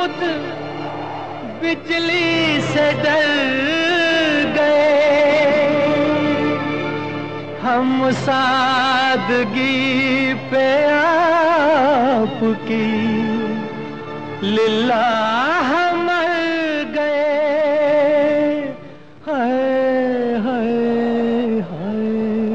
खुद बिजली से डर गए, हम सादगी पे आपकी लिल्लाह मर गए। हाय हाय हाय।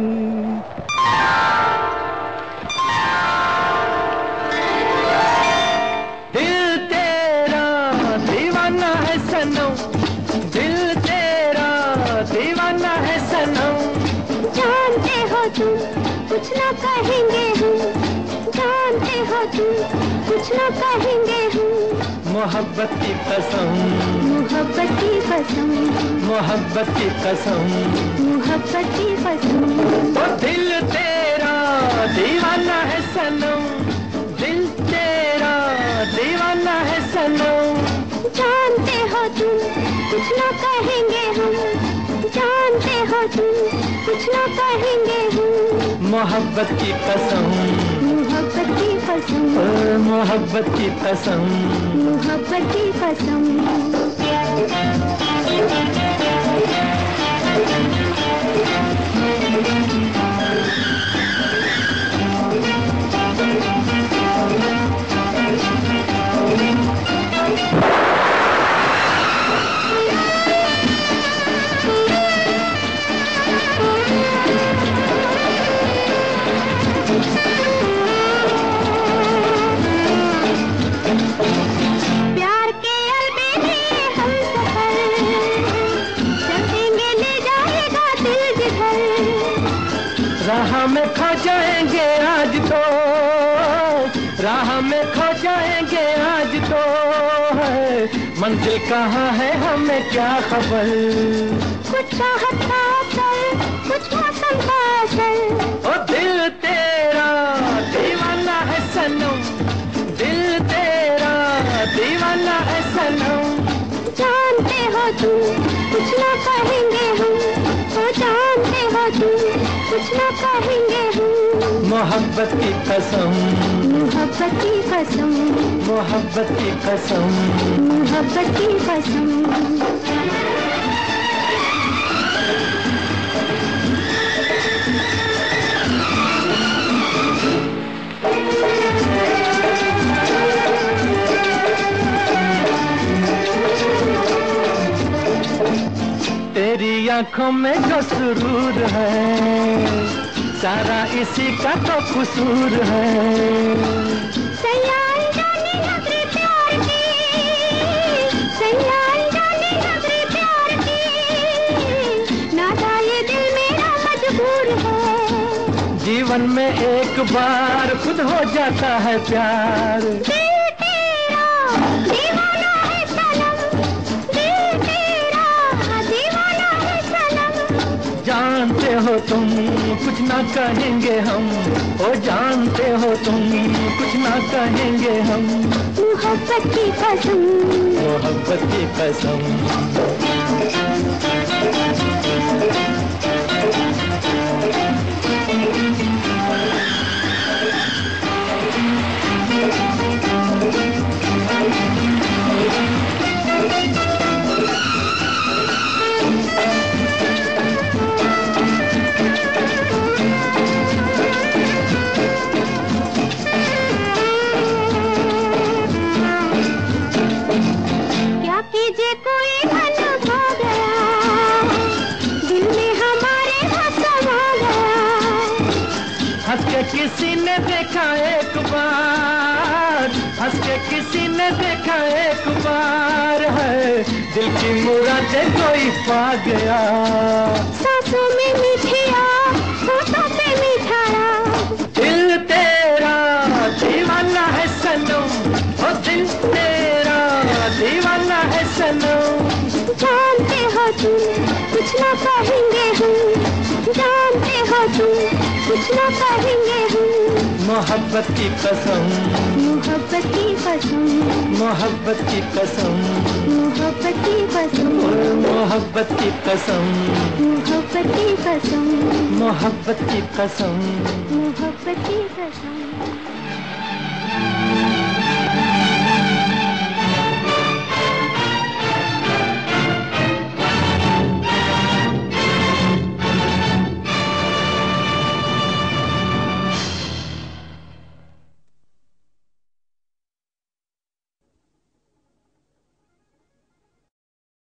दिल तेरा दीवाना है सनम, दिल तेरा दीवाना है सनम। जानते हो तुम कुछ ना कहेंगे हम, जानते हो तुम कुछ ना कहेंगे हम। मोहब्बत की कसम, मोहब्बत की कसम, मोहब्बत की कसम, मोहब्बत की कसम। ओ दिल तेरा दीवाना है सनम, दिल तेरा दीवाना है सनम। जानते हो तुम कुछ ना कहेंगे हम, जानते हो तुम कुछ ना कहेंगे हम। मोहब्बत की कसम, मोहब्बत की कसम, ओ मोहब्बत की कसम, मोहब्बत की कसम। प्यार के अलबेले हम सफर चलेंगे, ले जाएगा दिल जिधर। राह में खो जाएंगे आज तो, राह में खो जाएंगे आज तो है। मंजिल कहाँ है हमें क्या खबर। कुछ चाहत का असर, कुछ मौसम का असर। ओ दिल तेरा दीवाना है सनम, दिल तेरा दीवाना है सनम। जानते हो तुम कुछ ना कहेंगे हम, ओ जानते हो तुम कुछ ना कहेंगे हम। मोहब्बत की कसम, मोहब्बत की कसम, मोहब्बत की कसम, मोहब्बत की कसम। तेरी आंखों में जो सुरूर है, सारा इसी का तो कसूर है। सैयारी डाले नजरे प्यार की, सैयारी डाले नजरे प्यार की। नाता ये दिल मेरा मजबूर है। जीवन में एक बार खुद हो जाता है प्यार। दिल तेरा दीवाना है सनम, दिल तेरा दीवाना है सनम। जानते हो तुम कुछ ना कहेंगे हम, ओ जानते हो तुम कुछ ना कहेंगे हम। मोहब्बत की कसम, मोहब्बत की कसम। क्या कीजिए कोई मन हो गया, दिल में हमारे समा गया। हंस के किसी ने देखा एक बार, हंस के किसी ने देखा एक बार है। दिल की मुरादें कोई पा गया। सांसों में मीठिया, होठों पे मीठा राग। दिल तेरा दीवाना है सनम, ओ दिल तेरा दीवाना है सनम। जानते हो तुम कुछ ना कहेंगे हम, जानते हो तुम कुछ ना कहेंगे हम। मोहब्बत की कसम, मोहब्बत की कसम, मोहब्बत की कसम, मोहब्बत की कसम, मोहब्बत की कसम, मोहब्बत की कसम, मोहब्बत की कसम। मोहब्बत की कसम।